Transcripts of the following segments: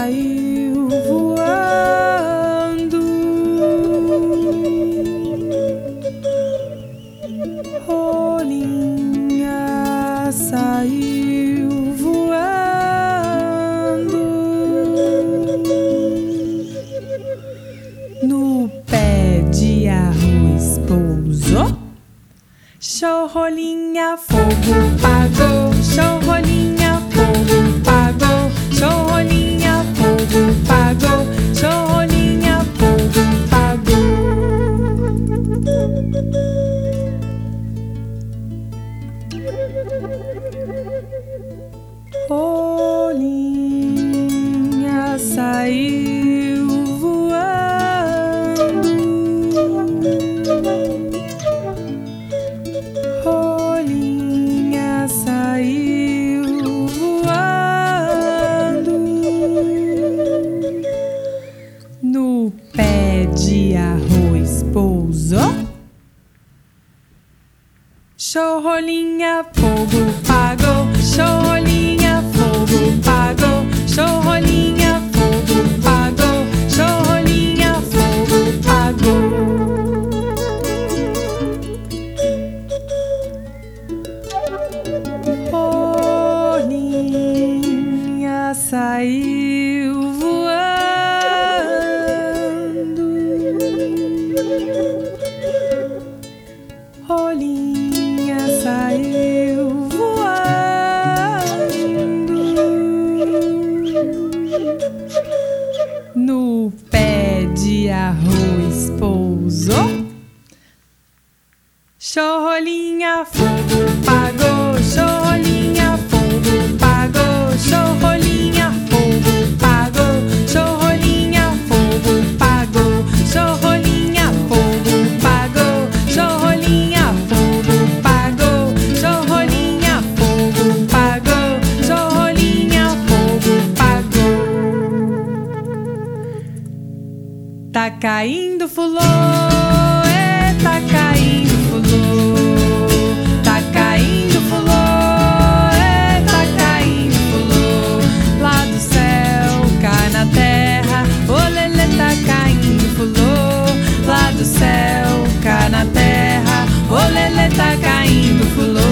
saiu voando. Rolinha saiu voando. No pé de arroz pousou. Show, rolinha, fogo pagou. Show, rolinha, fogo pagou. Show, rolinha, fogo pagou. Show, rolinha, fogo pagou. Rolinha saiu voando. Rolinha saiu voando. No pé de arroz pousou. Show, rolinha, fogo pagou. Show, rolinha, fogo pagou. Show, rolinha, fogo pagou. Show, rolinha, fogo pagou. Rolinha saiu voando. Rolinha saiu voando. No pé de arroz pousou. Show, rolinha, fogo pagou. Show, rolinha, fogo pagou. Show, rolinha, fogo pagou. Show, rolinha, fogo pagou. Show, rolinha, fogo pagou. Show, rolinha, fogo pagou. Show, rolinha, fogo pagou. Show, rolinha, fogo pagou. Tá caindo fulô, tá caindo fulô. Tá caindo fulô, tá caindo fulô. Lá do céu, cá na terra, olelê, tá caindo fulô. Lá do céu, cá na terra, olelê, tá caindo fulô.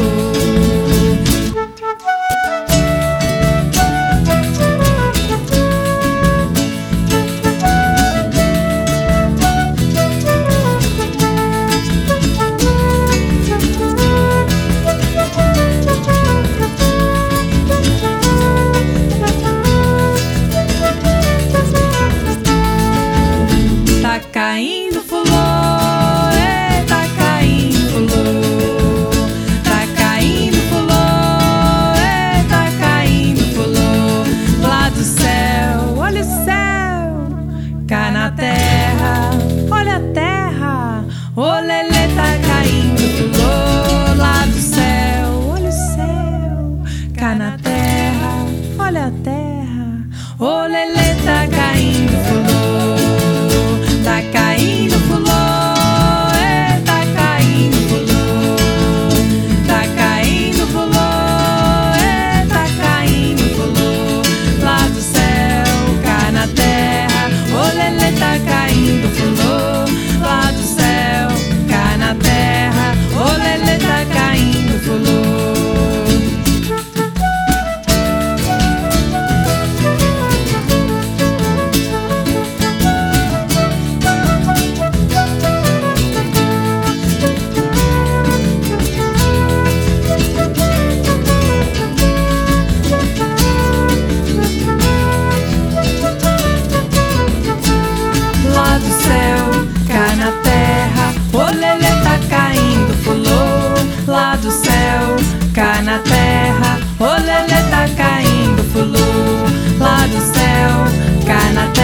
Tá caindo fulô, tá caindo fulô. Tá caindo fulô, tá caindo fulô. Lá do céu, olha o céu. Cá na terra, olha a terra. Olelê, tá caindo fulô. Lá do céu, olha o céu. Cá na terra, olha a terra. Olelê, tá caindo fulô. Tá caindo fulô, tá caindo fulô. Tá caindo fulô, tá caindo fulô. Lá do céu, cá na terra, olelê, tá caindo fulô. Lá do céu, cá na terra, olelê, tá caindo fulô. Lá do céu, cá na terra, olelê, tá caindo fulô. Lá do céu, cá na terra, olelê, tá caindo fulô. Lá do céu, cá na